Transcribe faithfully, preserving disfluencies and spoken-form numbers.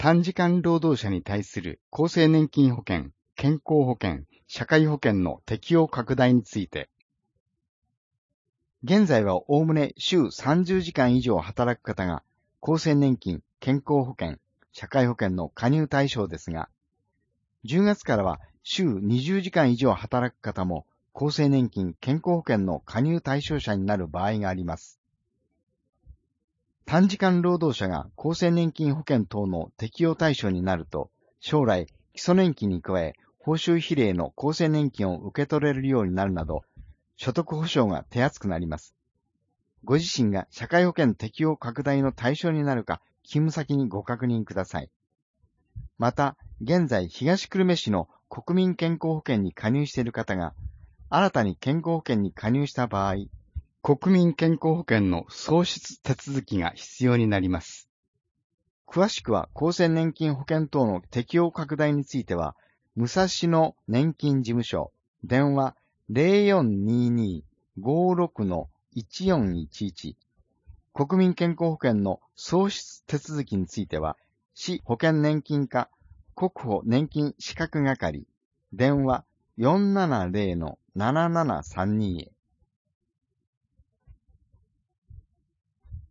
短時間労働者に対する厚生年金保険、健康保険、社会保険の適用拡大について、現在はおおむね週さんじゅうじかん以上働く方が厚生年金、健康保険、社会保険の加入対象ですが、じゅうがつからは週にじゅうじかん以上働く方も厚生年金、健康保険の加入対象者になる場合があります。短時間労働者が厚生年金保険等の適用対象になると、将来基礎年金に加え報酬比例の厚生年金を受け取れるようになるなど、所得保障が手厚くなります。ご自身が社会保険適用拡大の対象になるか、勤務先にご確認ください。また、現在東久留米市の国民健康保険に加入している方が、新たに健康保険に加入した場合、国民健康保険の創出手続きが必要になります。詳しくは厚生年金保険等の適用拡大については、武蔵野年金事務所、電話 ゼロよんにーにーごーろくのいちよんいちいち、国民健康保険の創出手続きについては、市保険年金課国保年金資格係、電話 よんななゼロのななななさんに へ。